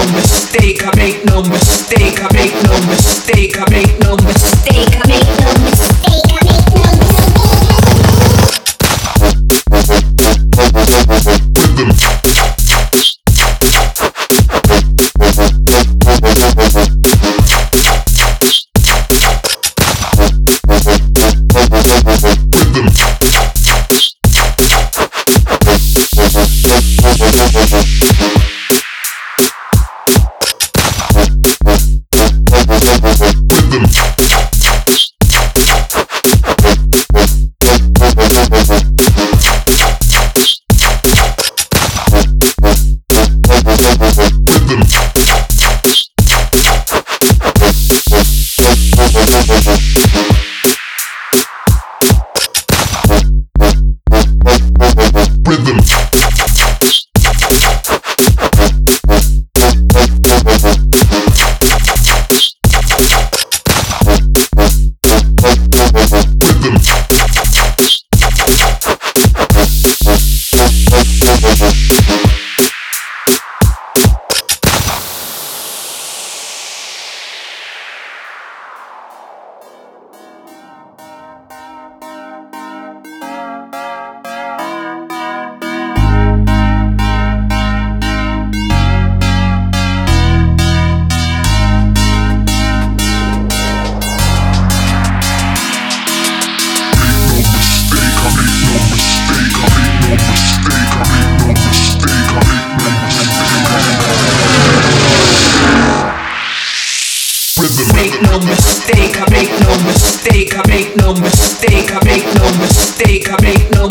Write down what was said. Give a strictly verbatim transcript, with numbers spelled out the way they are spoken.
mistake, I make no mistake, I make no mistake, I make no mistake, I make no mistake, I make no Make no mistake, I make no mistake, I make no mistake, I make no mistake, I make no